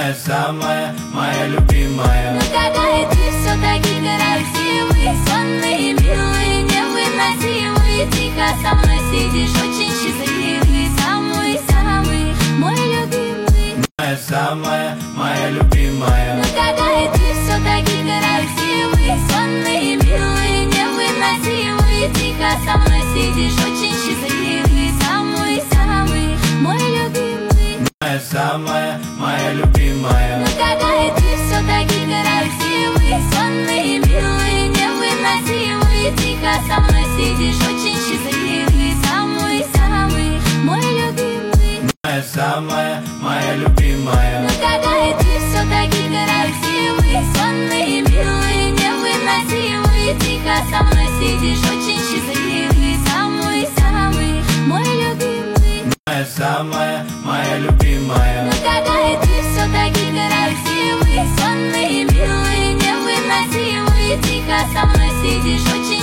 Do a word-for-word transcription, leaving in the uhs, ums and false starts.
самая, моя любимая. Ну когда и ты все таки красивый, сонный, милый, невыносимый. Тихо со мной сидишь, очень счастливый, самый-самый, мой любимый. Моя самая, моя любимая. Ну когда и ты все таки красивый, сонный, милый, невыносимый. Тихо со мной сидишь, очень счастливый, самый-самый, мой любимый. Моя самая, моя любимая. Ну когда и ты все таки красивый, сонный, милый, невыносимый. Тихо со мной сидишь, очень счастливый, самый-самый, мой любимый. Моя самая, моя любимая. Ну когда и ты все таки красивый, сонный, милый, невыносимый. Тихо со мной сидишь, очень счастливый, самый-самый, мой любимый. Моя самая, моя любимая. Ну когда и ты все таки красивый, сонный, милый, невыносимый. Тихо со мной сидишь, очень